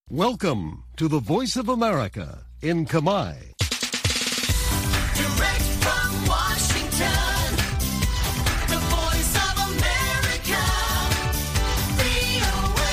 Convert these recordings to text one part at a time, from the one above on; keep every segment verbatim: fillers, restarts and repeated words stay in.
Welcome to the Voice of America in Khmer. Direct from Washington, the Voice of America, វី អូ เอ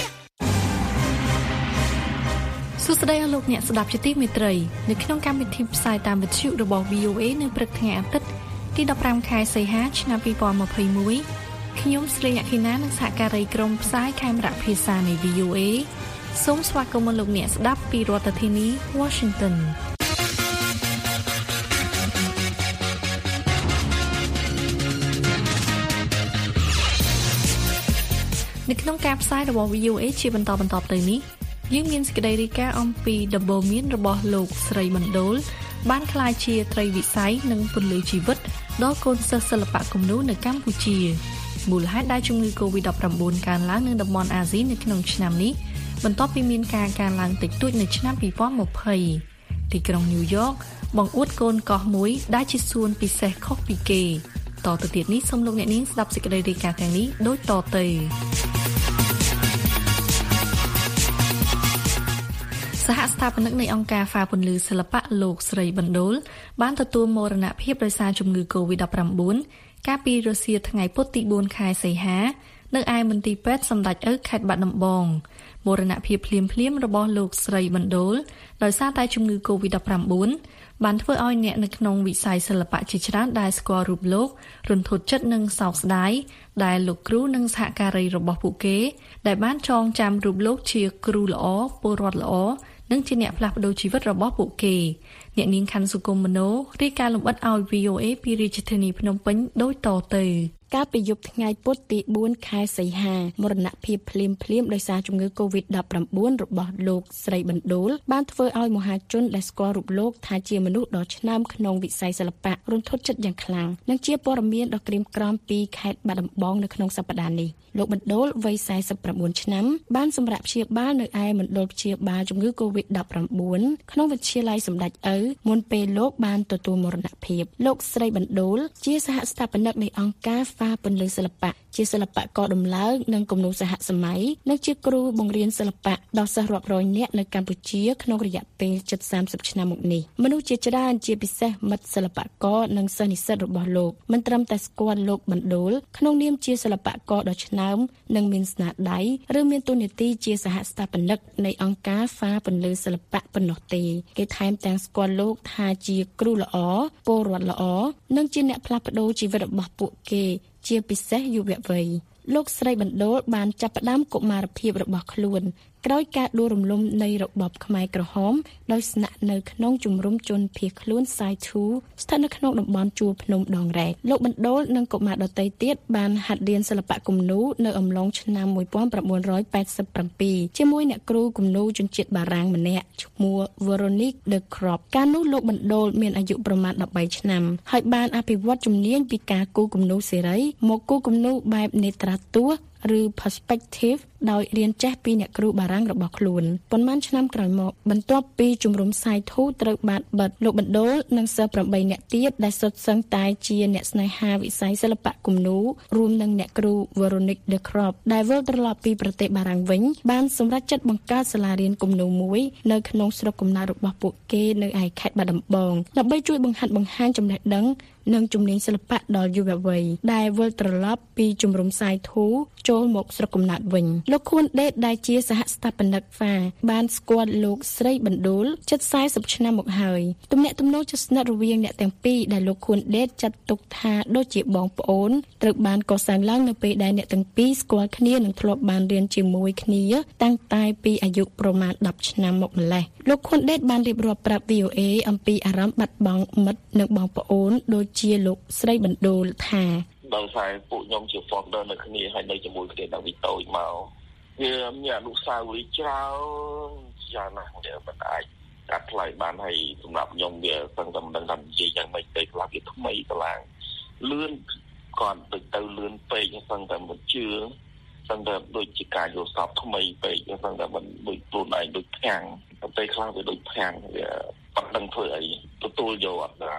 សួស្តីអស់លោកអ្នកស្ដាប់ជាទីមេត្រីនៅក្នុងកម្មវិធីផ្សាយតាមវិទ្យុរបស់ វី អូ เอ នៅព្រឹកថ្ងៃអាទិត្យទីដប់ប្រាំខែសីហាឆ្នាំពីរពាន់ម្ភៃមួយ ខ្ញុំស្រីអខេណានិងសហការីក្រុមផ្សាយខេមរៈភាសានៃ វី អូ เอ សូមស្វាគមន៍លោកអ្នកស្ដាប់ពីរដ្ឋធានី Washington នៅក្នុងការផ្សាយរបស់ វី អូ เอ ជាបន្តបន្តទៅនេះយើងមានសេចក្តីរាយការណ៍អំពីដំបូន្មានរបស់លោកស្រីមណ្ឌលបានក្លាយជាត្រីវិស័យនិងពន្លឺជីវិតដល់កូនសិស្សសិល្បៈគំនូរនៅកម្ពុជាមូលហេតុដែលជំងឺ កូវីដ ដប់ប្រាំបួន កើនឡើងនៅតំបន់អាស៊ីនៅក្នុងឆ្នាំនេះបន្ទាប់ពីមានការកើនឡើងតិចតួចនៅឆ្នាំពីរពាន់ម្ភៃទីក្រុងញូវយ៉កបង្អួតកូនកោះមួយដែលជាសួនពិសេសខុសពីគេតទៅទៀតនេះសូមលោកអ្នកនាងស្ដាប់សេចក្តីរាយការណ៍ទាំងនេះដូចតទៅសហស្ថាបនិកនៃអង្គការហ្វាពន្លឺសិល្បៈលោកស្រីបណ្ដូលបានទទួលមរណភាពដោយសារជំងឺ កូវីដ ដប់ប្រាំបួន កាលពីរសៀលថ្ងៃពុធទីបួនខែសីហានៅឯមន្ទីរពេទ្យសម្ដេចឪខេត្តបាត់ដំបងមរណភាពភ្លាមៗរបស់លោកស្រីបណ្ដូលដោយសារតែជំងឺ កូវីដ ដប់ប្រាំបួន បានធ្វើឲ្យអ្នកនៅក្នុងវិស័យសិល្បៈជាច្រើនដែលស្គាល់រូបលោករន្ធត់ចិត្តនិងសោកស្ដាយដែលលោកគ្រូនិងសហការីរបស់ពួកគេដែលបានចងចាំរូបលោកជាគ្រូល្អពលរដ្ឋល្អនិងជាអ្នកផ្លាស់ប្ដូរជីវិតរបស់ពួកគេអ្នកនាងខាន់សុគមមនោរាយការណ៍លម្អិតឲ្យ វី អូ เอ ពីរាជធានីភ្នំពេញដូចតទៅកាលពីយប់ថ្ងៃពុធទីបួនខែសីហាមរណភាពភ្លាមភ្លាមដោយសារជំងឺ កូវីដ ដប់ប្រាំបួន របស់លោកស្រីបណ្ដូលបានធ្វើឲ្យមហាជនដែលស្គាល់រូបលោកថាជាមនុស្សដ៏ឆ្នើមក្នុងវិស័យសិល្បៈរន្ធត់ចិត្តយ៉ាងខ្លាំងនិងជាព័ត៌មានដ៏ក្រៀមក្រំពីខេត្តបាត់ដំបងនៅក្នុងសប្តាហ៍នេះលោកបណ្ដូលវ័យសែសិបប្រាំបួនឆ្នាំបានសម្រាប់ព្យាបាលនៅឯមណ្ឌលព្យាបាលជំងឺ កូវីដ ដប់ប្រាំបួន ក្នុងវិទ្យាល័យសម្ដេចឪមុនពេលលោកបានទទួលមរណភាពលោកស្រីបណ្ដូលជាសហស្ថាបនិកនៃអង្គការហ្វាពន្លឺសិល្បៈជាសិល្បករដំឡើងនិងគំនូរសហសម័យនិងជាគ្រូបង្រៀនសិល្បៈដល់សិស្សរាប់រយនាក់នៅកម្ពុជាក្នុងរយៈពេលជិតសាមសិបឆ្នាំមកនេះមនុស្សជាច្រើនជាពិសេសមិត្តសិល្បករនិងសិស្សនិស្សិតរបស់លោកមិនត្រឹមតែស្គាល់លោកបណ្ដូលក្នុងនាមជាសិល្បករដ៏ឆ្នើមនិងមានស្នាដៃឬមានតួនាទីជាសហស្ថាបនិកនៃអង្គការហ្វាពន្លឺសិល្បៈប៉ុណ្ណោះទេគេថែមទាំងស្គាល់លោកថាជាគ្រូល្អពលរដ្ឋល្អនិងជាអ្នកផ្លាស់ប្ដូរជីវិតរបស់ពួកគេជាពិសេសយុវវ័យលោកស្រីបណ្ដូលបានចាប់ផ្ដើមកុមារភាពរបស់ខ្លួនក្រោយការដួលរំលំនៃរបបខ្មែរក្រហមដោយស្នាក់នៅក្នុងជំរំជនភៀសខ្លួនសាយធូស្ថិតនៅក្នុងតំបន់ជួរភ្នំដងរែកលោកបណ្ដូលនិងកុមារដទៃទៀតបានហាត់រៀនសិល្បៈគំនូរនៅអំឡុងឆ្នាំmột nghìn chín trăm tám mươi bảyជាមួយអ្នកគ្រូគំនូរជនជាតិបារាំងម្នាក់ឈ្មោះ Veronique de Crop កាលនោះលោកបណ្ដូលមានអាយុប្រមាណដប់បីឆ្នាំហើយបានអភិវឌ្ឍជំនាញពីការគូរគំនូរសេរីមកគូរគំនូរបែបនេត្រាទស្សន៍ឬ perspective ដោយរៀនចេះពីអ្នកគ្រូបារាំងរបស់ខ្លួនប៉ុន្មានឆ្នាំក្រោយមកបន្ទាប់ពីជំរំសាយធូត្រូវបានបិទលោកបណ្ដូលនិងសិស្សប្រាំបីនាក់ទៀតដែលសុទ្ធសឹងតែជាអ្នកស្នេហាវិស័យសិល្បៈគំនូររួមនឹងអ្នកគ្រូ Veronique de Crop ដែលវិលត្រឡប់ពីប្រទេសបារាំងវិញបានសម្រេចចិត្តបង្កើតសាលារៀនគំនូរមួយនៅក្នុងស្រុកកំណើតរបស់ពួកគេនៅឯខេត្តបាត់ដំបងដើម្បីជួយបង្ហាត់បង្ហាញចំណេះដឹងនិងជំនាញសិល្បៈដល់យុវវ័យដែលវិលត្រឡប់ពីជំរំសាយធូចូលមកស្រុកកំណើតវិញលោកខួនដេតដែលជាសហស្ថាបនិកហ្វាបានស្គាល់លោកស្រីបណ្ដូលជិតសែសិបឆ្នាំមកហើយទំនាក់ទំនងជិតស្និទ្ធរវាងអ្នកទាំងពីរដែលលោកខួនដេតចាត់ទុកថាដូចជាបងប្អូនត្រូវបានកសាងឡើងនៅពេលដែលអ្នកទាំងពីរស្គាល់គ្នានិងធ្លាប់បានរៀនជាមួយគ្នាតាំងតែពីអាយុប្រមាណដប់ឆ្នាំមកម្ល៉េះលោកខួនដេតបានរៀបរាប់ប្រាប់ វី អូ เอ អំពីអារម្មណ៍បាត់បង់មិត្តនិងបងប្អូនដូចជាលោកស្រីបណ្ដូលថាដោយសារពួកខ្ញុំជា founder នៅគ្នាហើយនៅជាមួយគ្នាតាំងពីតូចមកវាមានអនុស្សាវរីយ៍ច្រើនយ៉ាងណាស់ដែលមិនអាចកាត់ថ្លៃបានហើយសម្រាប់ខ្ញុំវាសឹងតែមិនដឹងថានិយាយយ៉ាងម៉េចទៅខ្លះវាថ្មីកន្លងលឿនគាត់ទៅទៅលឿនពេកសឹងតែមិនជឿសឹងតែដូចជាការយល់សប្តិថ្មីពេកសឹងតែមិនដូចខ្លួនឯងដូចខាំងតែខ្លះវាដូចខាំងវាអត់ដឹងធ្វើអីទទួលយកអត់បាន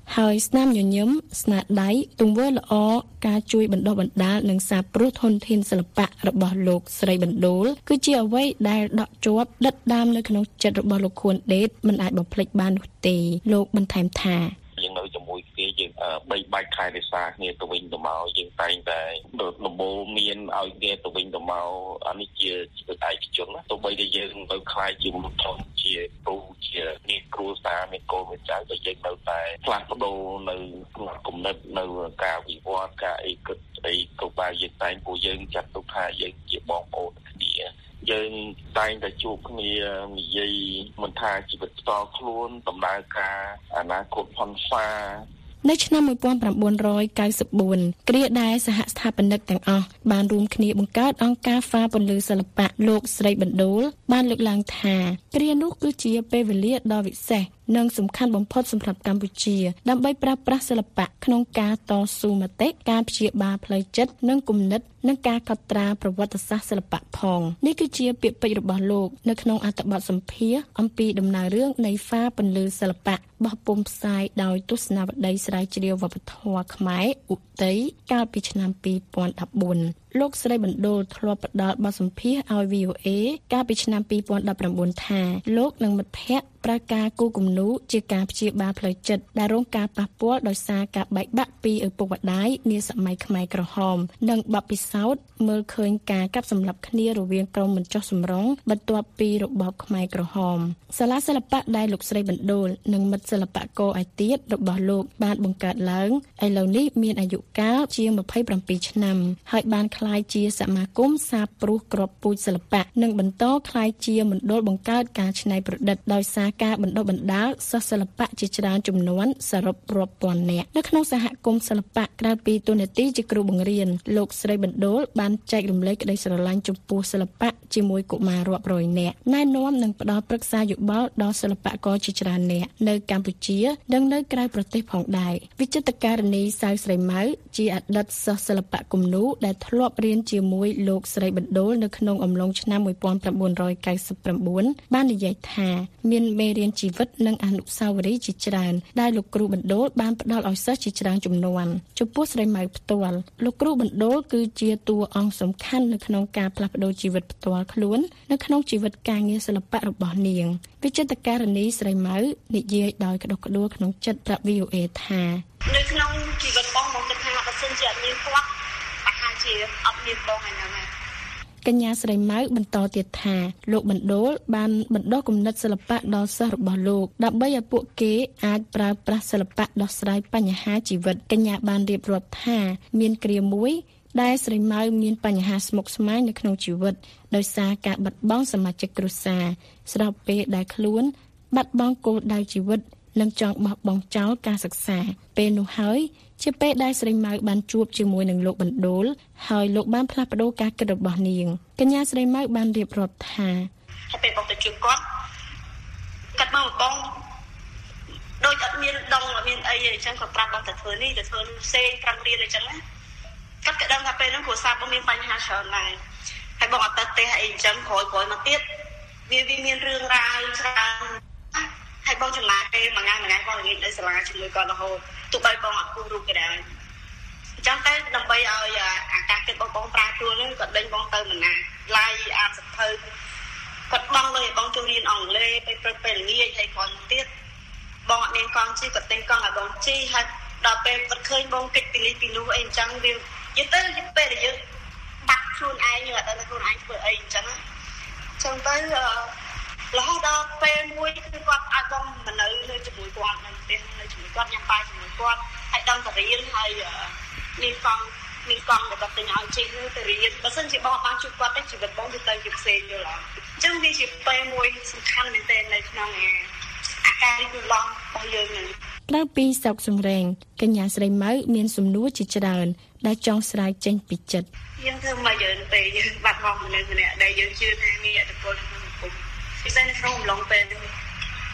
ហើយស្នាមញញឹមស្នាដៃទង្វើល្អការជួយបណ្ដុះបណ្ដាលនិងសាព្រោះធនធានសិល្បៈរបស់លោកស្រីបណ្ដូលគឺជាអ្វីដែលដក់ជាប់ដិតដាមនៅក្នុងចិត្តរបស់លោកខួនដេតមិនអាចបំភ្លេចបាននោះទេលោកបន្ថែមថាយើងនៅជាមួយគ្នាយើងបីបាច់ខែរក្សាគ្នាទៅវិញទៅមកយើងតែងតែដំបូលមានឲ្យគ្នាទៅវិញទៅមកអានេះជាជីវិតឯកជនណាទោះបីតែយើងនៅខ្លាយជាមនុស្សធំជាគ្រូជាអ្នកគ្រូសាមានកូនមានចៅតែយើងនៅតែផ្លាស់ប្ដូរនៅគំនិតនៅការវិវត្តការអីគិតអីក៏បែបយើងតែងពួកយើងចាត់ទុកថាយើងជាបងប្អូនគ្នាយើងតែងតែជួបគ្នានិយាយមិនថាជីវិតផ្ទាល់ខ្លួនដំណើរការអនាគតផុនហ្វានៅឆ្នាំmột nghìn chín trăm chín mươi tưគ្រាដែលសហស្ថាបនិកទាំងអស់បានរួមគ្នាបង្កើតអង្គការហ្វាពន្លឺសិល្បៈលោកស្រីបណ្ដូលបានលើកឡើងថាគ្រានោះគឺជាពេលវេលាដ៏វិសេសនិងសំខាន់បំផុតសម្រាប់កម្ពុជាដើម្បីប្រើប្រាស់សិល្បៈក្នុងការតស៊ូមតិការព្យាបាលផ្លូវចិត្តនិងគំនិតនិងការកត់ត្រាប្រវត្តិសាស្ត្រសិល្បៈផងនេះគឺជាពាក្យពេចន៍របស់លោកនៅក្នុងអត្ថបទសម្ភាសន៍អំពីដំណើររឿងនៃហ្វាពន្លឺសិល្បៈបោះពុម្ពផ្សាយដោយទស្សនាវដ្តីស្រាវជ្រាវវប្បធម៌ខ្មែរឧតីកាលពីឆ្នាំពីរពាន់ដប់បួនលោកស្រីបណ្ដូលធ្លាប់ផ្ដល់បទសម្ភាសន៍ឲ្យ វី អូ เอ កាលពីឆ្នាំពីរពាន់ដប់ប្រាំបួនថាលោកនិងមិត្តភ័ក្តិប្រើការគូគំនូជាការព្យាបាលផ្លូវចិត្តដែលរងការប៉ះពាល់ដោយសារការបែកបាក់ពីឪពុកម្ដាយនាសម័យខ្មែរក្រហមនិងបទពិសោធន៍មើលឃើញការកាប់សម្លាប់គ្នារវាងក្រុមមិនចុះសម្រុងបន្ទាប់ពីរបបខ្មែរក្រហមសាលាសិល្បៈដែលលោកស្រីបណ្ដូលនិងមិត្តសិល្បករឯទៀតរបស់លោកបានបង្កើតឡើងឥឡូវនេះមានអាយុកាលជាងម្ភៃប្រាំពីរឆ្នាំហើយបានក្លាយជាសមាគមសាព្រោះគ្រាប់ពូជសិល្បៈនិងបន្តក្លាយជាមណ្ឌលបង្កើតការច្នៃប្រឌិតដោយសារការបណ្ដុះបណ្ដាលសិស្សសិល្បៈជាច្រើនចំនួនសរុបរាប់ពាន់នាក់នៅក្នុងសហគមន៍សិល្បៈក្រៅពីតួនាទីជាគ្រូបង្រៀនលោកស្រីបណ្ដូលបានចែករំលែកក្តីស្រឡាញ់ចំពោះសិល្បៈជាមួយកុមាររាប់រយនាក់ណែនាំនិងផ្ដល់ប្រឹក្សាយោបល់ដល់សិល្បករជាច្រើននាក់នៅកម្ពុជានិងនៅក្រៅប្រទេសផងដែរវិចិត្រការិនីសៅស្រីម៉ៅជាអតីតសិស្សសិល្បៈគំនូដែលធ្លាប់រៀនជាមួយលោកស្រីបណ្ដូលនៅក្នុងអំឡុងឆ្នាំmột nghìn chín trăm chín mươi chínបាននិយាយថាមានមេរៀនជីវិតនិងអនុស្សាវរីយ៍ជាច្រើនដែលលោកគ្រូបណ្ដូលបានផ្ដល់ឲ្យសិស្សជាច្រើនជំនាន់ចំពោះស្រីម៉ៅផ្ទាល់លោកគ្រូបណ្ដូលគឺជាតួអង្គសំខាន់នៅក្នុងការផ្លាស់ប្ដូរជីវិតផ្ទាល់ខ្លួននៅក្នុងជីវិតការងារសិល្បៈរបស់នាងវិចិត្រការិនីស្រីម៉ៅនិយាយដោយក្តុកក្តួលក្នុងចិត្តប្រាប់ វី អូ เอ ថានៅក្នុងជីវិតបងមកគិតថាបើសិនជាអត់មានគាត់ប្រហែលជាអត់មានបងហើយណាកញ្ញាស្រីម៉ៅបន្តទៀតថាលោកបណ្ដូលបានបណ្ដុះគំនិតសិល្បៈដល់សិស្សរបស់លោកដើម្បីឲ្យពួកគេអាចប្រើប្រាស់សិល្បៈដោះស្រាយបញ្ហាជីវិតកញ្ញាបានរៀបរាប់ថាមានគ្រាមួយដែលស្រីម៉ៅមានបញ្ហាស្មុគស្មាញនៅក្នុងជីវិតដោយសារការបាត់បង់សមាជិកគ្រួសារស្របពេលដែលខ្លួនបាត់បង់គោលដៅជីវិតនិងចង់បោះបង់ចោលការសិក្សាពេលនោះហើយជាពេលដែលស្រីម៉ៅបានជួបជាមួយនឹងលោកបណ្ដូលហើយលោកបានផ្លាស់ប្ដូរការគិតរបស់នាងកញ្ញាស្រីម៉ៅបានរៀបរាប់ថាហើយពេលបងទៅជួបគាត់គាត់មកបងដូចអត់មានដងអត់មានអីទេអញ្ចឹងគាត់ប្រាប់បងទៅធ្វើនេះទៅធ្វើនោះផ្សេងប្រាំរៀនអញ្ចឹងណាគាត់ក៏ដឹងថាពេលហ្នឹងគ្រួសារបងមានបញ្ហាច្រើនដែរហើយបងអត់ទៅផ្ទះអីអញ្ចឹងក្រោយក្រោយមកទៀតវាវាមានរឿងរ៉ាវច្រើនហើយបងចំណាយពេលមួយថ្ងៃមួយថ្ងៃបងនិយាយនៅសាលាជាមួយគាត់រហូតទោះបីបងអត់គូររូបក៏ដែរអញ្ចឹងតែដើម្បីឲ្យអាការគិតបងបងប្រាទួលហ្នឹងគាត់ដេញបងទៅមិនណាឡាយអានសភៅគាត់បងលើឲ្យបងចូលរៀនអង់គ្លេសពេលព្រឹកពេលល្ងាចហើយគាត់ទៀតបងអត់មានកង់ជិះគាត់ទិញកង់ឲ្យបងជិះហើយដល់ពេលគាត់ឃើញបងគិតពីនេះពីនោះអីអញ្ចឹងវាយទៅពេលដែលយើងបាត់ខ្លួនឯងយើងអត់ដឹងថាខ្លួនឯងធ្វើអីអញ្ចឹងណាអញ្ចឹងទៅរហូតដល់ពេលមួយគឺគាត់ឲ្យបងមកនៅនៅជាមួយគាត់នៅផ្ទះនៅជាមួយគាត់ញ៉ាំបាយជាមួយគាត់ហើយដល់ទៅរៀនហើយមានកង់មានកង់ដែលគាត់ទិញឲ្យជិះទៅរៀនបើសិនជាបងអត់បានជួបគាត់ទេជីវិតបងវាទៅជាផ្សេងយល់អត់អញ្ចឹងវាជាពេលមួយសំខាន់មែនទែននៅក្នុងអាការរីករាយរបស់យើងនេះក្រៅពីសោកសំរែងកញ្ញាស្រីម៉ៅមានសំណួរជាច្រើនដែលចង់ស្រាវចេញពីចិត្តយើងធ្វើមកយើងពេលយើងបាត់បង់មនុស្សម្នាក់ដែលយើងជឿថាមានឥទ្ធិពលក្នុងសង្គមពិសេសនៅក្នុងអំឡុងពេល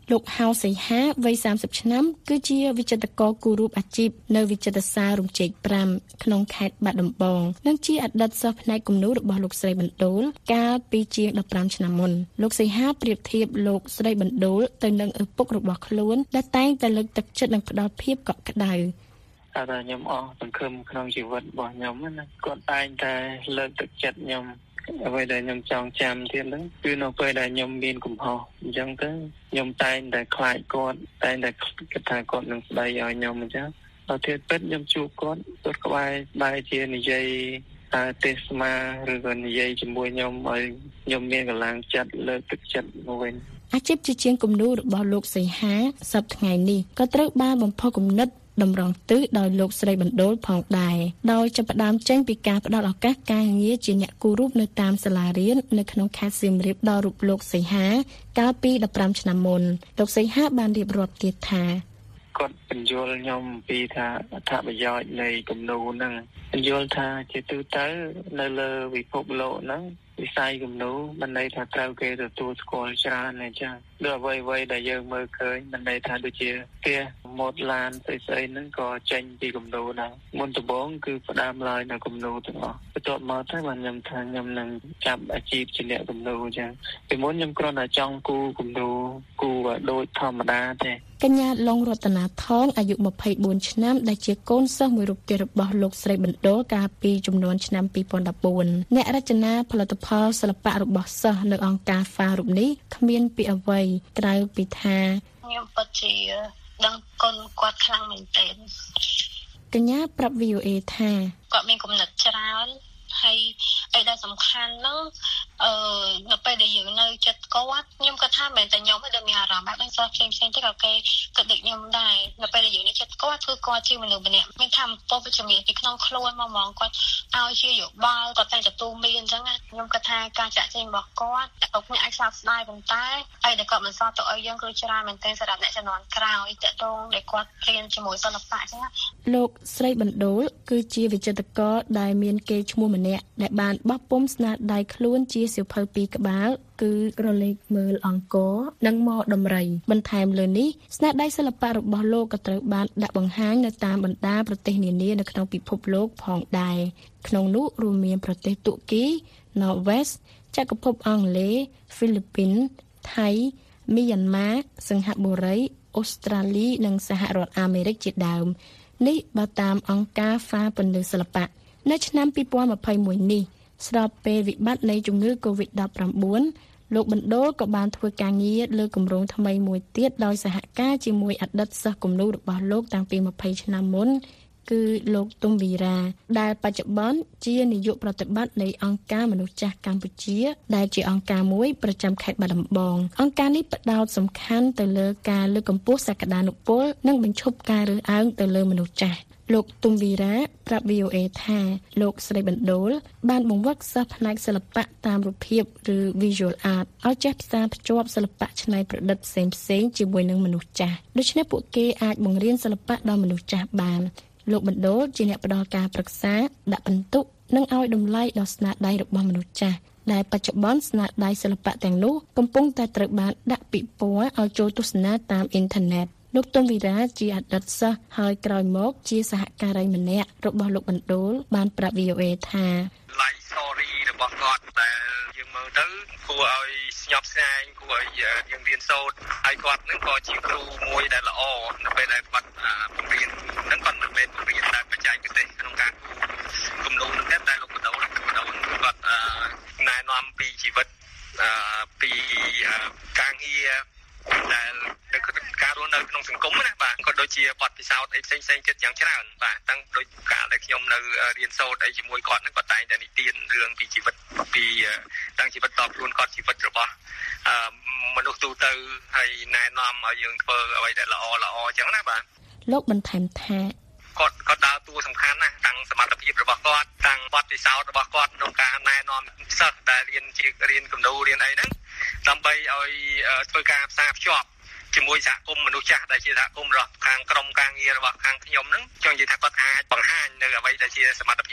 លោកហៅសីហាវ័យសាមសិបឆ្នាំគឺជាវិចិត្រករគូររូបអាជីពនៅវិចិត្រសាលរំជែកប្រាំក្នុងខេត្តបាត់ដំបងនិងជាអតីតសិស្សផ្នែកគំនូររបស់លោកស្រីបណ្ដូលកាលពីជាងដប់ប្រាំឆ្នាំមុនលោកសីហាប្រៀបធៀបលោកស្រីបណ្ដូលទៅនឹងឪពុករបស់ខ្លួនដែលតែងតែលើកទឹកចិត្តនិងផ្ដល់ភាពកក់ក្ដៅតែខ្ញុំអស់សង្ឃឹមក្នុងជីវិតរបស់ខ្ញុំណាគាត់តែងតែលើកទឹកចិត្តខ្ញុំអ្វីដែលខ្ញុំចង់ចាំទៀតហ្នឹងគឺនៅពេលដែលខ្ញុំមានកំហុសអញ្ចឹងទៅខ្ញុំតែងតែខ្លាចគាត់តែងតែគិតថាគាត់នឹងស្ដីឲ្យខ្ញុំអញ្ចឹងដល់ទៀតពិតខ្ញុំជួបគាត់គាត់ក្បែរបែរជានិយាយតែទេសស្មាឬក៏និយាយជាមួយខ្ញុំឲ្យខ្ញុំមានកម្លាំងចិត្តលើកទឹកចិត្តមកវិញអាជីពជាជាងគំនូររបស់លោកសីហាសប្តាហ៍ថ្ងៃនេះក៏ត្រូវបានបំផុសគំនិតតម្រង់ទិសដោយលោកស្រីបណ្ដូលផងដែរដោយចាប់ផ្ដើមចេញពីការផ្ដល់ឱកាសការងារជាអ្នកគូររូបនៅតាមសាលារៀននៅក្នុងខេត្តសៀមរាបដល់រូបលោកសីហាកាលពីដប់ប្រាំឆ្នាំមុនលោកសីហាបានរៀបរាប់ទៀតថាគាត់បញ្យល់ខ្ញុំពីថាអត្ថប្រយោជន៍នៃគំនូរហ្នឹងបញ្យល់ថាជាទូទៅនៅលើពិភពលោកហ្នឹងវិស័យគំនូរមិនន័យថាត្រូវគេទទួលស្គាល់ច្រើនទេចាដូចអ្វីៗដែលយើងមើលឃើញមិនន័យថាដូចជាផ្ទះម៉ូតឡានស្អីស្អីហ្នឹងក៏ចេញពីគំនូរដែរមុនដំបូងគឺផ្ដើមឡើយនៅគំនូរទាំងអស់បន្ទាប់មកទៅបានខ្ញុំថាខ្ញុំនឹងចាប់អាជីពជាអ្នកគំនូរចាពីមុនខ្ញុំគ្រាន់តែចង់គូគំនូរគូដូចធម្មតាទេកញ្ញាឡុងរតនាថងអាយុម្ភៃបួនឆ្នាំដែលជាកូនសិស្សមួយរូបទៀតរបស់លោកស្រីបណ្ដូលកាលពីចំនួនឆ្នាំពីរពាន់ដប់បួនអ្នករចនាផលិតផលសិល្បៈរបស់សិស្សនៅអង្គការហ្វារូបនេះគ្មានពីអ្វីក្រៅពីថាខ្ញុំពិតជាដឹងគុណគាត់ខ្លាំងមែនទែនកញ្ញាប្រាប់ វី អូ អេ ថាគាត់មានគំនិតច្រើនហើយអីដែលសំខាន់នោះអឺនៅពេលដែលយើងនៅចិត្តគាត់ខ្ញុំគាត់ថាមិនតែខ្ញុំទេដែលមានអារម្មណ៍បែបហ្នឹងសោះផ្សេងផ្សេងទៀតក៏គេគិតដូចខ្ញុំដែរនៅពេលដែលយើងនៅចិត្តគាត់គឺគាត់ជាមនុស្សម្នាក់មានធម៌ពុទ្ធវិជ្ជមានពីក្នុងខ្លួនមកហ្មងគាត់ឲ្យជាយោបល់គាត់តែទទួលមានអញ្ចឹងខ្ញុំគាត់ថាការចាក់ចែងរបស់គាត់តែគាត់អាចសោកស្ដាយប៉ុន្តែអីដែលគាត់មិនសល់ទៅឲ្យយើងគឺច្រើនមែនទែនសម្រាប់អ្នកជំនាន់ក្រោយតកតងដែលគាត់រៀនជាមួយសិល្បៈអញ្ចឹងលោកស្រីបណ្ដូលគឺជាវិចិត្រករដែលមានកេរ្តិ៍ឈ្មោះម្នាក់ដែលបានបោះពុម្ពស្នាដៃខ្លួនជាសៀវភៅពីរក្បាលគឺក្រឡេកមើលអង្គរនិងមកដំរីបន្ថែមលើនេះស្នាដៃសិល្បៈរបស់លោកក៏ត្រូវបានដាក់បង្ហាញនៅតាមបណ្ដាប្រទេសនានានៅក្នុងពិភពលោកផងដែរក្នុងនោះរួមមានប្រទេសតុរគី ណ័រវេស ចក្រភពអង់គ្លេស ហ្វីលីពីន ថៃ មីយ៉ាន់ម៉ា សិង្ហបុរី អូស្ត្រាលីនិងសហរដ្ឋអាមេរិកជាដើមនេះបើតាមអង្គការហ្វាពន្លឺសិល្បៈនៅឆ្នាំពីរពាន់ម្ភៃមួយនេះស្របពេលវិបត្តិនៃជំងឺ កូវីដ ដប់ប្រាំបួន លោកបណ្ដូលក៏បានធ្វើការងារលើគម្រោងថ្មីមួយទៀតដោយសហការជាមួយអតីតសិស្សគំនូររបស់លោកតាំងពីម្ភៃឆ្នាំមុនគឺលោកទុំវីរ៉ាដែលបច្ចុប្បន្នជានាយកប្រតិបត្តិនៃអង្គការមនុស្សចាស់កម្ពុជាដែលជាអង្គការមួយប្រចាំខេត្តបាត់ដំបងអង្គការនេះផ្ដោតសំខាន់ទៅលើការលើកកម្ពស់សក្តានុពលនិងបញ្ឈប់ការរើសអើងទៅលើមនុស្សចាស់លោកទុំវីរ៉ាប្រាប់ វី អូ អេ ថាលោកស្រីបណ្ដូលបានបង្វឹកសិស្សផ្នែកសិល្បៈតាមរូបភាពឬ Visual Art ឲ្យចេះផ្សារភ្ជាប់សិល្បៈច្នៃប្រឌិតផ្សេងផ្សេងជាមួយនឹងមនុស្សចាស់ដូច្នេះពួកគេអាចបង្រៀនសិល្បៈដល់មនុស្សចាស់បានលោកបណ្ដូលជាអ្នកផ្ដល់ការប្រឹក្សាដាក់ពិន្ទុនិងឲ្យតម្លៃដល់ស្នាដៃរបស់មនុស្សចាស់ដែលបច្ចុប្បន្នស្នាដៃសិល្បៈទាំងនោះកំពុងតែត្រូវបានដាក់ពិព័រណ៍ឲ្យចូលទស្សនាតាមអ៊ីនធឺណិតលោកទុំវីរ៉ាជាអតីតសិស្សហើយក្រោយមកជាសហការីម្នាក់របស់លោកបណ្ដូលបានប្រាប់ វី អូ អេ ថា Life story របស់គាត់ដែលយើងមើលទៅគួរឲ្យស្ញប់ស្ញែងគួរឲ្យយើងរៀនសូត្រហើយគាត់នឹងក៏ជាគ្រូមួយដែលល្អនៅពេលដែលគាត់បង្រៀននឹងគាត់មិនមែនបង្រៀនតែបច្ចេកទេសក្នុងការគំនូរនោះទេតែលោកបណ្ដូលលោកបណ្ដូលគាត់ណែនាំពីជីវិតពីការងារដែលការរស់នៅក្នុងសង្គមណាបាទក៏ដូចជាបទពិសោធន៍អីផ្សេងផ្សេងទៀតយ៉ាងច្រើនបាទតាំងដូចកាលដែលខ្ញុំនៅរៀនសូត្រអីជាមួយគាត់ហ្នឹងគាត់តែងតែនិទានរឿងពីជីវិតពីតាំងជីវិតតខ្លួនគាត់ជីវិតរបស់មនុស្សទូទៅហើយណែនាំឲ្យយើងធ្វើអ្វីដែលល្អល្អអញ្ចឹងណាបាទលោកបន្ថែមថាគាត់គាត់ដើរតួសំខាន់ណាស់តាំងសមត្ថភាពរបស់គាត់តាំងបទពិសោធន៍របស់គាត់ក្នុងការណែនាំសិស្សដែលរៀនជារៀនគំនូររៀនអីហ្នឹងដើម្បីឲ្យធ្វើការផ្សារភ្ជាប់ជាមួយសហគមន៍មនុស្សចាស់ដែលជាសហគមន៍របស់ខាងក្រុមការងាររបស់ខាងខ្ញុំហ្នឹងចង់និយាយថាគាត់អាចបង្ហាញនៅអ្វីដែលជាសមត្ថភាពព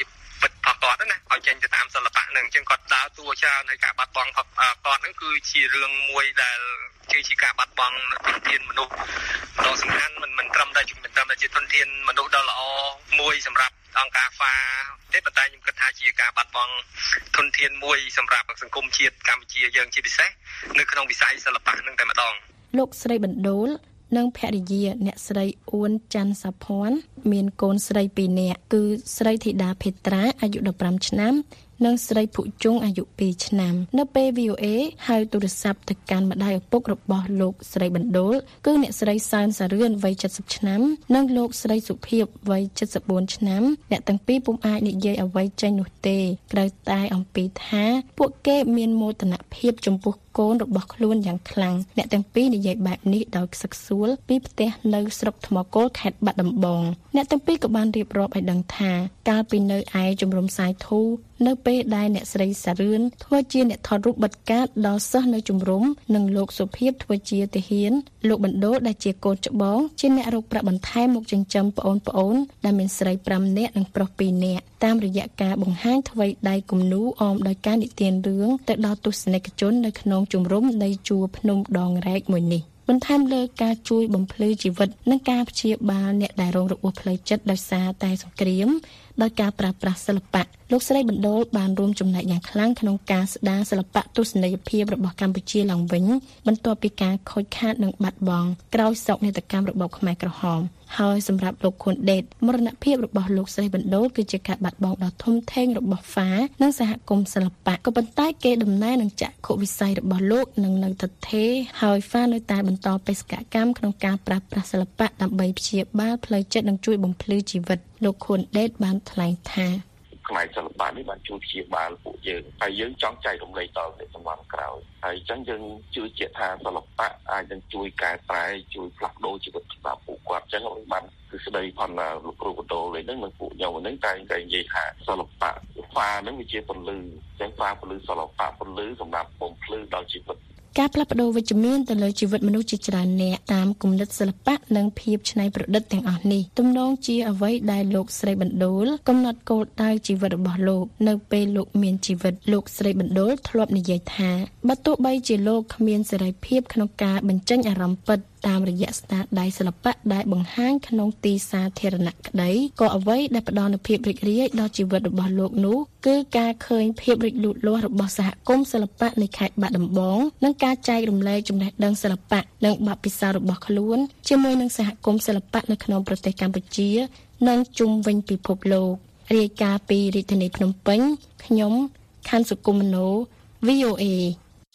ពិតរបស់គាត់ណាឲ្យចេញទៅតាមសិល្បៈហ្នឹងអញ្ចឹងគាត់ដើរតួច្រើនហើយការបាត់បង់គាត់ហ្នឹងគឺជារឿងមួយដែលគឺជាការបាត់បង់ធនធានមនុស្សដ៏សំខាន់មិនមិនត្រឹមតែមិនត្រឹមតែជាធនធានមនុស្សដ៏ល្អមួយសម្រាប់អង្គការហ្វាទេប៉ុន្តែខ្ញុំគិតថាជាការបាត់បង់ធនធានមួយសម្រាប់សង្គមជាតិកម្ពុជាយើងជាពិសេសនៅក្នុងវិស័យសិល្បៈហ្នឹងតែម្ដងលោកស្រីបណ្ដូលនិងភរិយាអ្នកស្រីអួនច័ន្ទសាភ័ណ្ឌមានកូនស្រីពីរនាក់គឺស្រីធីតាភេត្រាអាយុដប់ប្រាំឆ្នាំនិងស្រីភុជុងអាយុពីរឆ្នាំនៅពេល វី អូ អេ ហៅទូរស័ព្ទទៅកាន់ម្ដាយឪពុករបស់លោកស្រីបណ្ដូលគឺអ្នកស្រីសើនសារឿនវ័យเจ็ดสิบឆ្នាំនិងលោកស្រីសុភាពវ័យเจ็ดสิบสี่ឆ្នាំអ្នកទាំងពីរពុំអាចនិយាយអ្វីចេញនោះទេក្រៅតែអំពីថាពួកគេមានមោទនភាពចំពោះកូនរបស់ខ្លួនយ៉ាងខ្លាំងអ្នកទាំងពីរនិយាយបែបនេះដោយខ្សឹកខ្សួលពីផ្ទះនៅស្រុកថ្មគោលខេត្តបាត់ដំបងអ្នកទាំងពីរក៏បានរៀបរាប់ឲ្យដឹងថាកាលពីនៅឯជំរំសាយធូនៅពេលដែលអ្នកស្រីសារឿនធ្វើជាអ្នកថតរូបបិទកាតដល់សិស្សនៅជំរំនិងលោកសុភាពធ្វើជាទាហានលោកបណ្ដូលដែលជាកូនច្បងជាអ្នករកប្រាក់បន្ថែមមកចិញ្ចឹមប្អូនប្អូនដែលមានស្រីប្រាំនាក់និងប្រុសពីរនាក់តាមរយៈការបង្ហាញធ្វើដៃគំនូអមដោយការនិទានរឿងទៅដល់ទស្សនិកជននៅក្នុងជំរំនៃជួរភ្នំដងរែកមួយនេះបន្ថែមលើការជួយបំភ្លឺជីវិតនិងការព្យាបាលអ្នកដែលរងរបួសផ្លូវចិត្តដោយសារតែសង្គ្រាមដោយការប្រើប្រាស់សិល្បៈលោកស្រីបណ្ដូលបានរួមចំណែកយ៉ាងខ្លាំងក្នុងការស្ដារសិល្បៈទស្សនីយភាពរបស់កម្ពុជាឡើងវិញបន្ទាប់ពីការខូចខាតនិងបាត់បង់ក្រោយសោកនាដកម្មរបបខ្មែរក្រហមហើយសម្រាប់លោកខុនដេតមរណភាពរបស់លោកស្រីបណ្ដូលគឺជាការបាត់បង់ដ៏ធំធេងរបស់ហ្វានិងសហគមន៍សិល្បៈក៏ប៉ុន្តែគេដំណើរនឹងចក្ខុវិស័យរបស់លោកនឹងនៅទថេរហើយហ្វានៅតែបន្តបេសកកម្មក្នុងការប្រើប្រាស់សិល្បៈដើម្បីព្យាបាលផ្លូវចិត្តនិងជួយបំភ្លឺជីវិតលោកខុនដេតបានថ្លែងថាផ្នែកសិល្បៈនេះបានជួយព្យាបាលពួកយើងហើយយើងចង់ចែករំលែកដល់អ្នកជំនាន់ក្រោយហើយអញ្ចឹងយើងជឿជាក់ថាសិល្បៈអាចនឹងជួយកែប្រែជួយផ្លាស់ប្ដូរជីវិតរបស់ពួកគាត់អញ្ចឹងបានគឺស្ដីផងលោកគ្រូបណ្ដូលនេះនឹងពួកខ្ញុំហ្នឹងតែតែនិយាយថាសិល្បៈហ្វាហ្នឹងវាជាពន្លឺអញ្ចឹងហ្វាពន្លឺសិល្បៈពន្លឺសម្រាប់បំភ្លឺដល់ជីវិតការផ្លាស់ប្ដូរវិជ្ជមានទៅលើជីវិតមនុស្សជាច្រើនអ្នកតាមគំនិតសិល្បៈនិងភាពច្នៃប្រឌិតទាំងអស់នេះទំនងជាអ្វីដែលលោកស្រីបណ្ដូលកំណត់គោលដៅជីវិតរបស់លោកនៅពេលលោកមានជីវិតលោកស្រីបណ្ដូលធ្លាប់និយាយថាបើទោះបីជាលោកគ្មានសេរីភាពក្នុងការបញ្ចេញអារម្មណ៍ពិតតាមរយៈស្នាដៃសិល្បៈដែលបង្ហាញក្នុងទីសាធារណៈក្តីក៏អ្វីដែលផ្ដល់នូវភាពរីករាយដល់ជីវិតរបស់លោកនោះគឺការឃើញភាពរីកលូតលាស់របស់សហគមន៍សិល្បៈនៃខេត្តបាត់ដំបងនិងការចែករំលែកចំណេះដឹងសិល្បៈនិងបទពិសោធន៍របស់ខ្លួនជាមួយនឹងសហគមន៍សិល្បៈនៅក្នុងប្រទេសកម្ពុជានិងជុំវិញពិភពលោករាយការណ៍ពីរាជធានីភ្នំពេញខ្ញុំខាន់សុគមនោ វី អូ អេ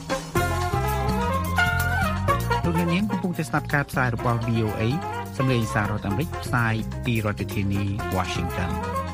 លោកនាងកំពុងតែស្ដាប់ការផ្សាយរបស់ វី អូ អេ សំឡេងសាររដ្ឋអាមេរិកផ្សាយពីរដ្ឋធានី Washington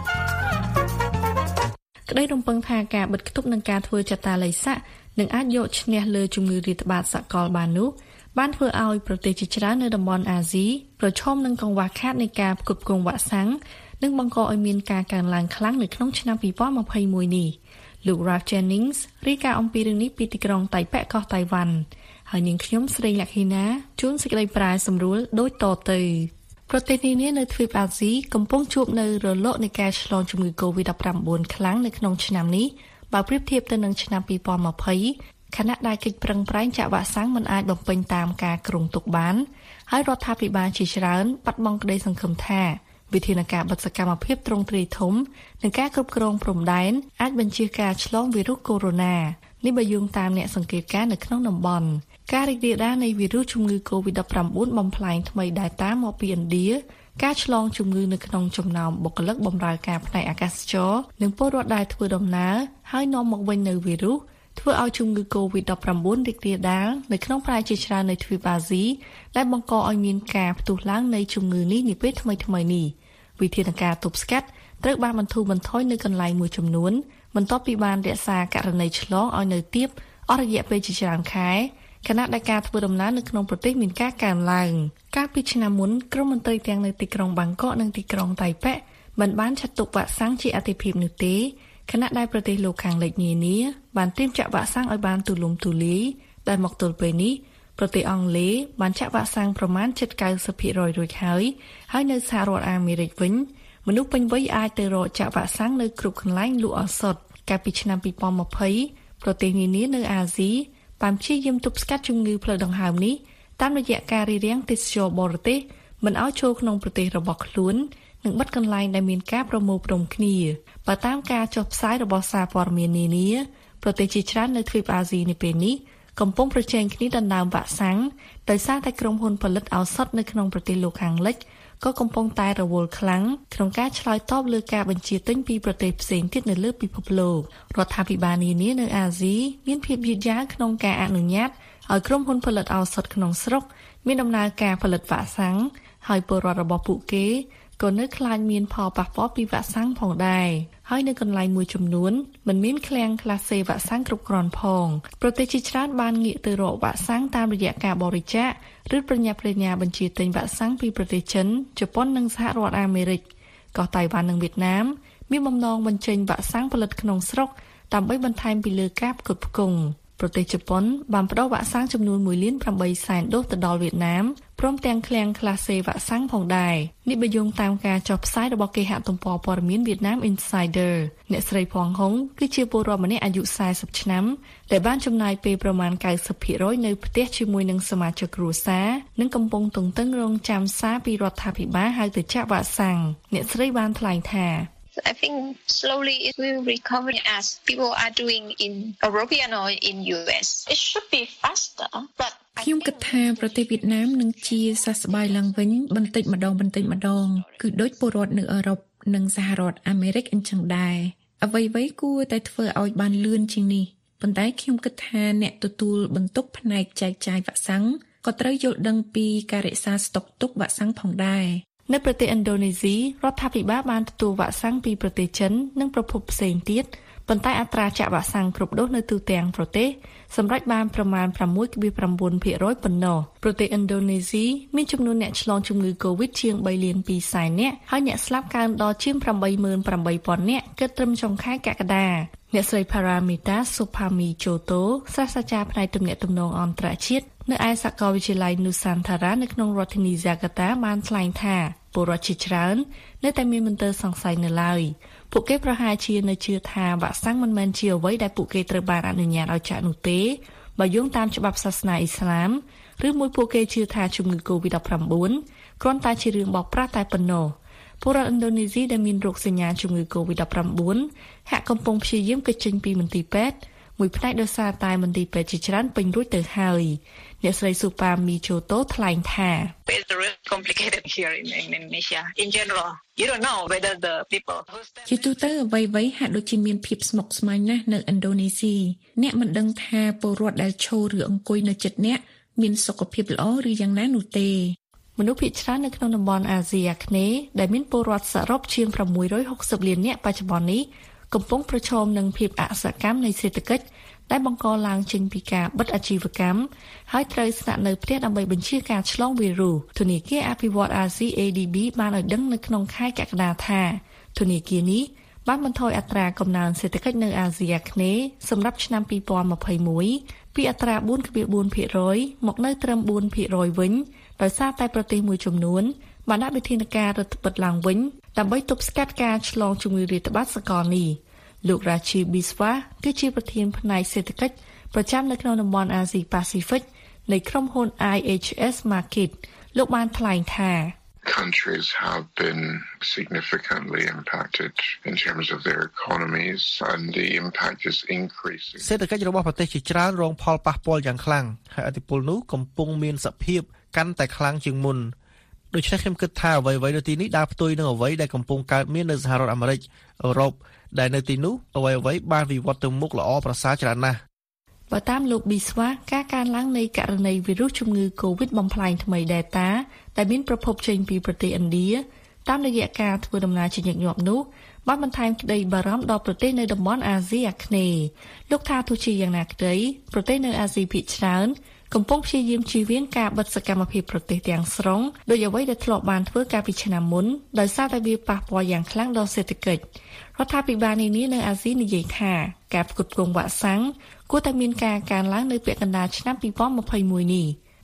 ក្តីរំពឹងថាការបិទគប់នឹងការធ្វើចតាល័យស័កនឹងអាចយកឈ្នះលើជំងឺរាតត្បាតសកលបាននោះបានធ្វើឲ្យប្រទេសជាច្រើននៅតំបន់អាស៊ីប្រឈមនឹងកង្វះខាតនៃការផ្គត់ផ្គង់វ៉ាក់សាំងនិងបង្កឲ្យមានការកើនឡើងខ្លាំងនៅក្នុងឆ្នាំពីរពាន់ម្ភៃមួយនេះលោក Ralph Jennings រាយការណ៍អំពីរឿងនេះពីទីក្រុងតៃប៉េកោះតៃវ៉ាន់ហើយនាងខ្ញុំស្រីលក្ខិណាជួនសេចក្តីប្រាយសម្រួលដូចតទៅប្រទេសនានានៅទ្វីបអាស៊ីកំពុងជួបនៅរលកនៃការឆ្លងជំងឺ កូវីដ ដប់ប្រាំបួន ខ្លាំងនៅក្នុងឆ្នាំនេះបើប្រៀបធៀបទៅនឹងឆ្នាំពីរពាន់ម្ភៃខណៈដែលកិច្ចប្រឹងប្រែងចាក់វ៉ាក់សាំងមិនអាចបំពេញតាមការគ្រោងទុកបានហើយរដ្ឋាភិបាលជាច្រើនបាត់បង់ក្តីសង្ឃឹមថាវិធានការបិទសកម្មភាពទ្រង់ទ្រាយធំនិងការគ្រប់គ្រងព្រំដែនអាចបញ្ជៀសការឆ្លងវីរុសកូវីដ នេះបើយោងតាមអ្នកសង្កេតការណ៍នៅក្នុងតំបន់ការរីករាលដាលនៃវីរុសជំងឺ កូវីដ ដប់ប្រាំបួន បំផ្លាញថ្មី Delta មកពីឥណ្ឌាការឆ្លងជំងឺនៅក្នុងចំណោមបុគ្គលិកបម្រើការផ្នែកអាកាសចរនិងពលរដ្ឋដែលធ្វើដំណើរហើយនាំមកវិញនៅវីរុសធ្វើឲ្យជំងឺ កូវីដ ដប់ប្រាំបួន រីករាលដាលនៅក្នុងប្រទេសជាច្រើននៃទ្វីបអាស៊ីដែលបង្កឲ្យមានការផ្ទុះឡើងនៃជំងឺនេះនាពេលថ្មីៗនេះវិធានការទប់ស្កាត់ត្រូវបានបន្ធូរបន្ថយនៅកន្លែងមួយចំនួនបន្ទាប់ពីបានរក្សាករណីឆ្លងឲ្យនៅទាបអស់រយៈពេលជាច្រើនខែខណៈដែលការធ្វើដំណើរនៅក្នុងប្រទេសមានការកើនឡើងកាលពីឆ្នាំមុនក្រុមមន្ត្រីទាំងនៅទីក្រុងបាងកកនិងទីក្រុងតៃប៉េមិនបានចាត់ទុកវ៉ាក់សាំងជាអាទិភាពនោះទេខណៈដែលប្រទេសលោកខាងលិចនានាបានត្រៀមចាក់វ៉ាក់សាំងឲ្យបានទូលំទូលាយដែលមកទល់ពេលនេះប្រទេសអង់គ្លេសបានចាក់វ៉ាក់សាំងប្រមាណ ជិត 九十ភាគរយ រួចហើយហើយនៅសហរដ្ឋអាមេរិកវិញមនុស្សពេញវ័យអាចទៅរកចាក់វ៉ាក់សាំងនៅគ្រប់កន្លែងលក់ឱសថកាលពីឆ្នាំពីរពាន់ยี่สิบប្រទេសនានានៅអាស៊ីបានព្យាយាមទប់ស្កាត់ជំងឺផ្លូវដង្ហើមនេះតាមរយៈការរារាំងទេសចរបរទេសមិនឲ្យចូលក្នុងប្រទេសរបស់ខ្លួននិងបិទកន្លែងដែលមានការប្រមូលផ្តុំគ្នាបើតាមការចុះផ្សាយរបស់សារព័ត៌មាននានាប្រទេសជាច្រើននៅទ្វីបអាស៊ីនាពេលនេះកំពុងប្រជែងគ្នាដណ្ដើមវ៉ាក់សាំងដោយសារតែក្រុមហ៊ុនផលិតឱសថនៅក្នុងប្រទេសលោកខាងលិចក៏កំពុងតែរវល់ខ្លាំងក្នុងការឆ្លើយតបលើការបញ្ជាទិញពីប្រទេសផ្សេងទៀតនៅលើពិភពលោករដ្ឋាភិបាលនានានៅអាស៊ីមានភាពយឺតយ៉ាវក្នុងការអនុញ្ញាតឲ្យក្រុមហ៊ុនផលិតឱសថក្នុងស្រុកមានដំណើរការផលិតវ៉ាក់សាំងហើយពលរដ្ឋរបស់ពួកគេក៏នៅខ្លាចមានផលប៉ះពាល់ពីវ៉ាក់សាំងផងដែរហើយនៅកន្លែងមួយចំនួនមិនមានឃ្លាំងក្លាសេវ៉ាក់សាំងគ្រប់គ្រាន់ផងប្រទេសជាច្រើនបានងាកទៅរកវ៉ាក់សាំងតាមរយៈការបរិច្ចាគឬប្រញាប់ប្រញាល់បញ្ជាទិញវ៉ាក់សាំងពីប្រទេសចិនជប៉ុននិងសហរដ្ឋអាមេរិកក៏តៃវ៉ាន់និងវៀតណាមមានបំណងបញ្ចេញវ៉ាក់សាំងផលិតក្នុងស្រុកដើម្បីបន្ថែមពីលើការផ្គត់ផ្គង់ប្រទេសជប៉ុនបានផ្ដល់វ៉ាក់សាំងចំនួនមួយលានប្រាំបីសែនដូសទៅដល់វៀតណាមព្រមទាំងឃ្លាំងក្លាសេវ៉ាក់សាំងផងដែរនេះបើយោងតាមការចុះផ្សាយរបស់គេហទំព័រព័ត៌មាន Vietnam Insider អ្នកស្រីផងហុងគឺជាពលរដ្ឋម្នាក់អាយុสี่สิบឆ្នាំដែលបានចំណាយពេលប្រមាណ九十ភាគរយនៅផ្ទះជាមួយនឹងសមាជិកគ្រួសារនិងកំពុងទន្ទឹងរង់ចាំសារពីរដ្ឋាភិបាលហៅទៅចាក់វ៉ាក់សាំងអ្នកស្រីបានថ្លែងថា I think slowly it will recover as people are doing in Europe or in U S. It should be faster, but ខ្ញុំគិតថាប្រទេសវៀតណាមនឹងជាសះស្បើយឡើងវិញបន្តិចម្ដងបន្តិចម្ដងគឺដូចពលរដ្ឋនៅអឺរ៉ុបនិងសហរដ្ឋអាមេរិកអញ្ចឹងដែរអ្វីៗគួរតែធ្វើឲ្យបានលឿនជាងនេះប៉ុន្តែខ្ញុំគិតថាអ្នកទទួលបន្ទុកផ្នែកចែកចាយវ៉ាក់សាំងក៏ត្រូវយល់ដឹងពីការរក្សាស្តុកទុកវ៉ាក់សាំងផងដែរនៅប្រទេសឥណ្ឌូនេស៊ីរដ្ឋាភិបាលបានទទួលវ៉ាក់សាំងពីប្រទេសចិននិងប្រភពផ្សេងទៀតប៉ុន្តែអត្រាចាក់វ៉ាក់សាំងគ្រប់ដូសនៅទូទាំងប្រទេសសម្រេចបានប្រមាណsáu.៩ភាគរយប៉ុណ្ណោះប្រទេសឥណ្ឌូនេស៊ីមានចំនួនអ្នកឆ្លងជំងឺ Covid ជាងបីលានពីរសែននាក់ហើយអ្នកស្លាប់កើនដល់ជាងប្រាំបីម៉ឺនប្រាំបីពាន់នាក់គិតត្រឹមចុងខែកក្កដាអ្នកស្រី Paramita Supamijoto សាស្ត្រាចារ្យផ្នែកទំនាក់ទំនងអន្តរជាតិនៅឯសាកលវិទ្យាល័យ Nusantara នៅក្នុងរដ្ឋធានី Jakarta បានថ្លែងថាពលរដ្ឋជាច្រើននៅតែមានមន្ទិលសង្ស័យនៅឡើយពួកគេប្រហែលជានៅជឿថាវ៉ាក់សាំងមិនមែនជាអ្វីដែលពួកគេត្រូវបានអនុញ្ញាតឲ្យចាក់នោះទេបើយោងតាមច្បាប់សាសនាអ៊ីស្លាមឬមួយពួកគេជឿថាជំងឺ Covid ដប់ប្រាំបួន គ្រាន់តែជារឿងបោកប្រាស់តែប៉ុណ្ណោះពលរដ្ឋឥណ្ឌូនេស៊ីដែលមានរោគសញ្ញាជំងឺ Covid ដប់ប្រាំបួន ហាក់កំពុងព្យាយាមគេចចេញពីមន្ទីរពេទ្យមួយផ្នែកដោយសារតែមន្ទីរពេទ្យជាច្រើនពេញរួចទៅហើយអ្នកស្រី Supamijoto ថ្លែងថា It's really complicated here in Indonesia. In general, you don't know whether the people ជាទូទៅអ្វីៗហាក់ដូចជាមានភាពស្មុគស្មាញណាស់នៅឥណ្ឌូនេស៊ីអ្នកមិនដឹងថាពលរដ្ឋដែលឈរឬអង្គុយនៅជិតអ្នកមានសុខភាពល្អឬយ៉ាងណានោះទេមនុស្សភាគច្រើននៅក្នុងតំបន់អាស៊ីអាគ្នេយ៍ដែលមានពលរដ្ឋសរុបជាងsáu trăm sáu mươiលាននាក់បច្ចុប្បន្ននេះកំពុងប្រឈមនឹងភាពអសកម្មនៃសេដ្ឋកិច្ចដែលបង្កឡើងចេញពីការបិទអាជីវកម្មហើយត្រូវស្នាក់នៅផ្ទះដើម្បីបញ្ជាការឆ្លងវីរុសធនាគារអភិវឌ្ឍន៍អាស៊ី A D B បានឲ្យដឹងនៅក្នុងខែកក្កដាថាធនាគារនេះបានបន្ថយអត្រាកំណើនសេដ្ឋកិច្ចនៅអាស៊ីអាគ្នេយ៍សម្រាប់ឆ្នាំពីរពាន់ยี่สิบเอ็ดពីអត្រាbốn.四ភាគរយមកនៅត្រឹមbốnភាគរយវិញដោយសារតែប្រទេសមួយចំនួនបានដាក់វិធានការរដ្ឋបិទឡើងវិញដើម្បីទប់ស្កាត់ការឆ្លងជំងឺរាតត្បាតសកលនេះលោក Rachi Biswa គឺជាប្រធានផ្នែកសេដ្ឋកិច្ចប្រចាំនៅក្នុងតំបន់អាស៊ីប៉ាស៊ីហ្វិកនៃក្រុមហ៊ុន I H S Markit លោកបានថ្លែងថា Countries have been significantly impacted in terms of their economies and the impact is increasing. សេដ្ឋកិច្ចរបស់ប្រទេសជាច្រើនរងផលប៉ះពាល់យ៉ាងខ្លាំងហើយឥទ្ធិពលនោះកំពុងមានសភាពកាន់តែខ្លាំងជាងមុនដូច្នេះខ្ញុំគិតថាអ្វីៗនៅទីនេះដើរផ្ទុយនឹងអ្វីដែលកំពុងកើតមាននៅសហរដ្ឋអាមេរិកអឺរ៉ុបដែលនៅទីនោះអ្វីៗបានវិវត្តទៅមុខល្អប្រសើរច្រើនណាស់បើតាមលោក Biswa ការកើនឡើងនៃករណីវីរុសជំងឺ Covid បំផ្លាញថ្មី Delta ដែលមានប្រភពចេញពីប្រទេសឥណ្ឌាតាមរយៈការធ្វើដំណើរជាញឹកញាប់នោះបានបន្ថែមក្តីបារម្ភដល់ប្រទេសនៅតំបន់អាស៊ីអាគ្នេយ៍លោកថាទោះជាយ៉ាងណាក្តីប្រទេសនៅអាស៊ីភាគច្រើនកំពុងព្យាយាមជៀសវាងការបិទសកម្មភាពប្រទេសទាំងស្រុងដោយអ្វីដែលធ្លាប់បានធ្វើកាលពីឆ្នាំមុនដោយសារតែវាប៉ះពាល់យ៉ាងខ្លាំងដល់សេដ្ឋកិច្ចរដ្ឋាភិបាលនានានៅអាស៊ីនិយាយថាការផ្គត់ផ្គង់វ៉ាក់សាំងគួរតែមានការកើនឡើងនៅពាក់កណ្ដាលឆ្នាំពីរពាន់ยี่สิบเอ็ดនេះ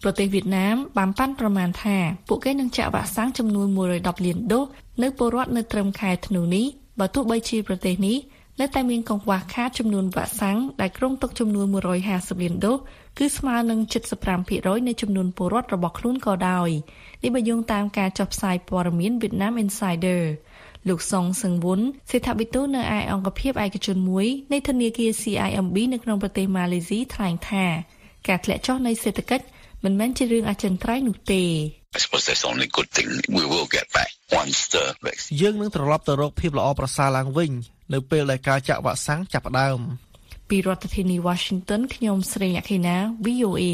ប្រទេសវៀតណាមបានប៉ាន់ប្រមាណថាពួកគេនឹងចាក់វ៉ាក់សាំងចំនួនមួយរយដប់លានដូសនៅពលរដ្ឋនៅត្រឹមខែធ្នូនេះបើទោះបីជាប្រទេសនេះនៅតែមានកង្វះខាតចំនួនវ៉ាក់សាំងដែលគ្រោងទុកចំនួនមួយរយហាសិបលានដូសគឺស្មើនឹង เจ็ดสิบห้าភាគរយ នៃចំនួនពលរដ្ឋរបស់ខ្លួនក៏ដោយនេះបើយោងតាមការចុះផ្សាយព័ត៌មាន Vietnam Insider លោកសុងសឹងវុនសេដ្ឋវិទូនៅឯអង្គភាពឯកជនមួយនៃធនាគារ ซี ไอ เอ็ม บี នៅក្នុងប្រទេសម៉ាឡេស៊ីថ្លែងថាការធ្លាក់ចុះនៃសេដ្ឋកិច្ចមិនមែនជារឿងអចិន្ត្រៃយ៍នោះទេ I suppose that's only good thing we will get back once the vaccine យើងនឹងត្រឡប់ទៅរកភាពល្អប្រសើរឡើងវិញនៅពេលដែលការចាក់វ៉ាក់សាំងចាប់ផ្ដើមពីរដ្ឋធានី Washington ខ្ញុំស្រីអខេណា វី អូ เอ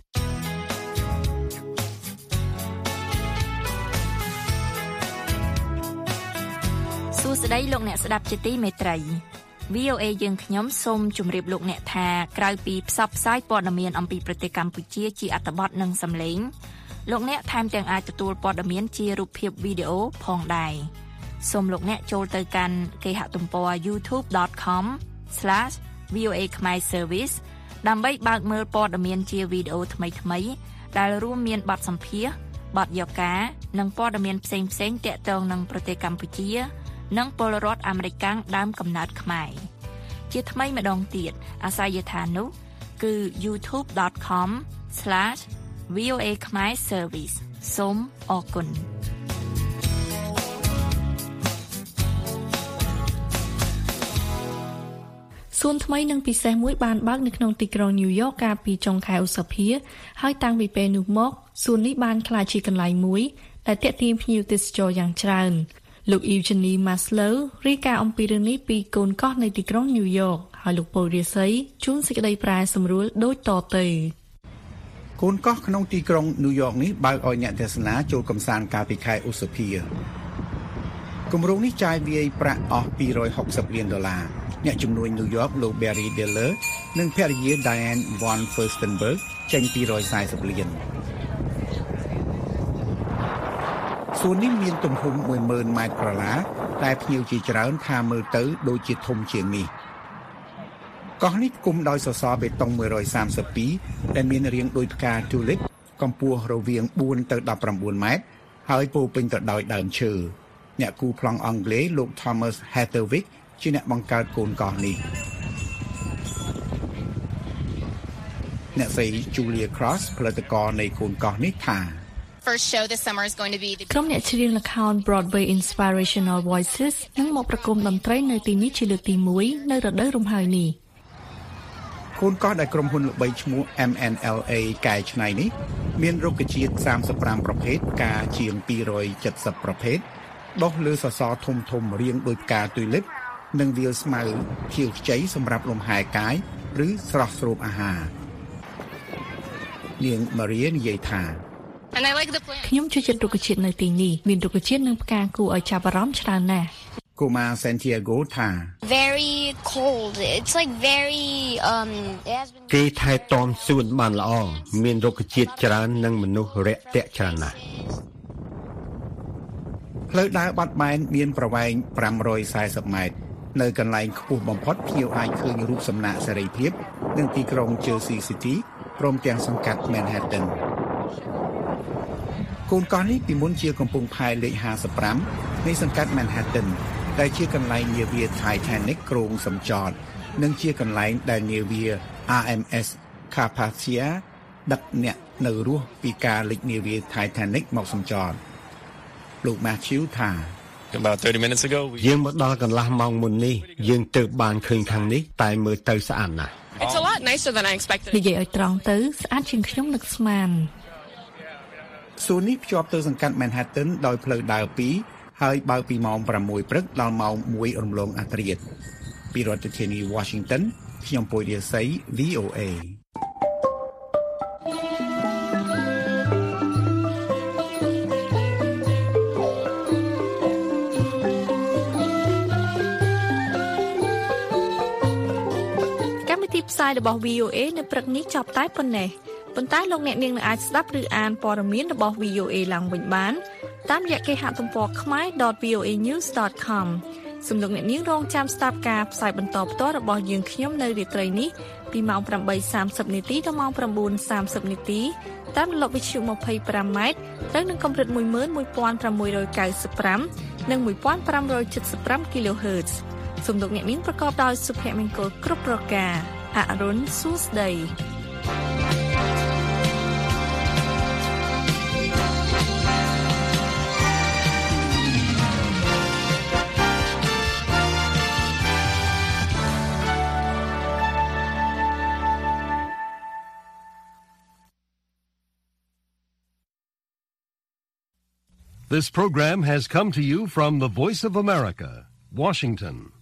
សួស្តីលោកអ្នកស្ដាប់ជាទីមេត្រី វី អូ เอ យើងខ្ញុំសូមជម្រាបលោកអ្នកថាក្រៅពីផ្សព្វផ្សាយព័ត៌មានអំពីប្រទេសកម្ពុជាជាអត្ថបទនិងសំឡេងលោកអ្នកថែមទាំងអាចទទួលព័ត៌មានជារូបភាពវីដេអូផងដែរសូមលោកអ្នកចូលទៅកាន់គេហទំព័រ ยูทูบ ดอท คอม ស្លាស វី អូ เอ Khmer Service ដើម្បីបើកមើលព័ត៌មានជាវីដេអូថ្មីៗដែលរួមមានបទសម្ភាសន៍បទយកានិងព័ត៌មានផ្សេងៗទាក់ទងនឹងប្រទេសកម្ពុជានិងពលរដ្ឋអាមេរិកដើមកំណើតខ្មែរជាថ្មីម្ដងទៀតអាសយដ្ឋាននោះគឺ ยูทูบ ดอท คอม ស្លាស វី អូ เอ Khmer Service សូមអរគុណសួនថ្មីនិងពិសេសមួយបានបើកនៅក្នុងទីក្រុងញូវយ៉កកាលពីចុងខែឧសភាហើយតាំងពីពេលនោះមកសួននេះបានក្លាយជាកន្លែងមួយដែលទាក់ទាញភ្ញៀវទេសចរយ៉ាងច្រើនលោក Eugenie Maslow រាយការណ៍អំពីរឿងនេះពីកូនកោះនៅទីក្រុងញូវយ៉កហើយលោកពលរាសីជួនសេចក្តីប្រែសម្រួលដូចតទៅកូនកោះក្នុងទីក្រុងញូវយ៉កនេះបើកឲ្យអ្នកទេសនាចូលកម្សាន្តកាលពីខែឧសភាគម្រោងនេះចាយវាយប្រាក់អស់ពីររយហុកសិបលានដុល្លារអ្នកជំនួយញូវយ៉កលោក Barry Diller និងភរិយា Diane von Furstenberg ចេញពីររយសាសិបលានសួននេះមានទំហំមួយម៉ឺនម៉ែត្រក្រឡាតែភ្ញៀវជាច្រើនថាមើលទៅដូចជាធំជាងនេះកោះនេះគុំដោយសសរបេតុងមួយរយសាមសិបពីរដែលមានរាងដូចផ្កា tulip កម្ពស់រវាងបួនទៅដប់ប្រាំបួនម៉ែត្រហើយពោពេញទៅដោយដើមឈើអ្នកគូប្លង់អង់គ្លេសលោក Thomas Heatherwick ជាអ្នកបង្កើតកូនកោះនេះអ្នកស្រី Julia Cross ផលិតករនៃកូនកោះនេះថា First show this summer is going to be the ក្រុមអ្នកច្រៀងល្ខោន Broadway Inspirational Voices នឹងមកប្រគំតន្ត្រីនៅទីនេះជាលើកទីមួយនៅរដូវរំហើយនេះកូនកោះដែលក្រុមហ៊ុនល្បីឈ្មោះ เอ็ม เอ็น แอล เอ កែច្នៃនេះមានរុក្ខជាតិសាមសិបប្រាំប្រភេទផ្កាជាងពីររយเจ็ดสิบប្រភេទដុះលើសសរធំធំរាងដូចផ្កា tulip និងវាលស្មៅខៀវខ្ចីសម្រាប់លំហែកាយឬស្រស់ស្រូបអាហារនាង Maria និយាយថាខ្ញុំចូលចិត្តរុក្ខជាតិនៅទីនេះមានរុក្ខជាតិនិងផ្កាគួរឲ្យចាប់អារម្មណ៍ច្រើនណាស់កូម៉ា Santiago ថា very cold it's like very um គេថែទាំសួនបានល្អមានរុក្ខជាតិច្រើននិងមនុស្សរាក់ទាក់ច្រើនណាស់ផ្លូវដើរបាត់បែនមានប្រវែងប្រាំរយសាសិបម៉ែត្រនៅកន្លែងខ្ពស់បំផុតភ្ញៀវអាចឃើញរូបសំណាកសេរីភាពនៅទីក្រុង Jersey City ព្រមទាំងសង្កាត់ Manhattanកូនកោះនេះពីមុនជាកំពង់ផែលេខห้าสิบห้าនៃសង្កាត់ Manhattan ដែលជាកន្លែងនាវា Titanic គ្រោងសម្ចតនិងជាកន្លែងដែលនាវា អារ เอ็ม เอส Carpathia ដឹកអ្នកនៅរស់ពីការលិចនាវា Titanic មកសម្ចតលោក Matthew ថា About thirty minutes ago យើងមកដល់កន្លះម៉ោងមុននេះយើងទើបបានឃើញខាងនេះតែមើលទៅស្អាតណាស់ It's a lot nicer than I expected និយាយឲ្យត្រង់ទៅស្អាតជាងខ្ញុំនឹកស្មានសួននេះភ្ជាប់ទៅសង្កាត់ Manhattan ដោយផ្លូវដើរពីរហើយបើកពីម៉ោងប្រាំមួយព្រឹកដល់ម៉ោងមួយរំលងអធ្រាត្រពីរដ្ឋធានី Washington ខ្ញុំពុយរាសី វី អូ เอកម្មវិធីផ្សាយរបស់ វី អូ เอ នៅព្រឹកនេះចប់តែប៉ុណ្ណេះប៉ុន្តែលោកអ្នកនាងនឹងអាចស្ដាប់ឬអានព័ត៌មានរបស់ វី អូ เอ ឡើងវិញបានតាមរយៈគេហទំព័រ khmer dot v o a news dot com សូមលោកអ្នកនាងរងចាំស្ដាប់ការផ្សាយបន្តផ្ទាល់របស់យើងខ្ញុំនៅរាត្រីនេះពីម៉ោង ប្រាំបីសាមសិប នាទីដល់ម៉ោង ៩ សាមសិប នាទីតាមរលកវិទ្យុ ម្ភៃប្រាំ ម៉ែត្រត្រូវនឹងកម្រិត មួយម៉ឺនមួយពាន់ប្រាំមួយរយកៅសិបប្រាំ និង មួយពាន់ប្រាំរយចិតសិបប្រាំ គីឡូហឺត សូមលោកអ្នកនាងប្រកបដោយសុភមង្គលគ្រប់ប្រការអរុនសួស្តី This program has come to you from the Voice of America, Washington.